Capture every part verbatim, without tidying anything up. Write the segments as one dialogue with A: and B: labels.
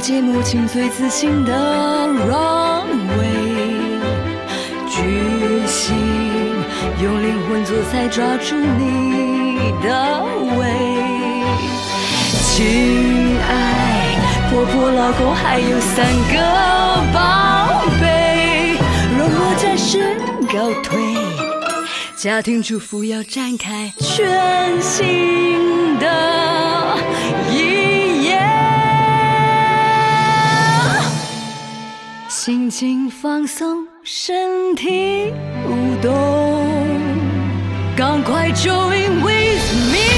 A: 解母亲最自信的 runway， 巨星用灵魂做菜抓住你的胃。亲爱，婆婆老公还有三个宝贝，容我暂时告退。家庭主妇要展开全新的一页，心情放松，身体舞动，赶快 join with me。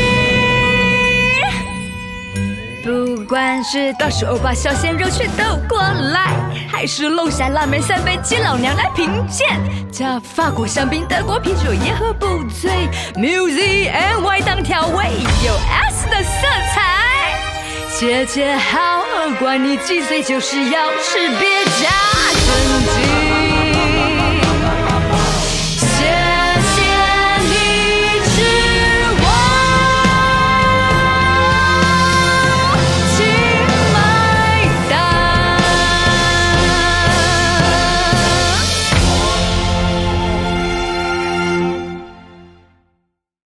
A: 不管是到时候把小鲜肉全都过来，还是楼下辣妹三杯鸡老娘来品鉴，加法国香槟德国啤酒也喝不醉 ，Music and Y 当调味，有 S 的色彩。姐姐好，管你几岁，就是要吃别假正经。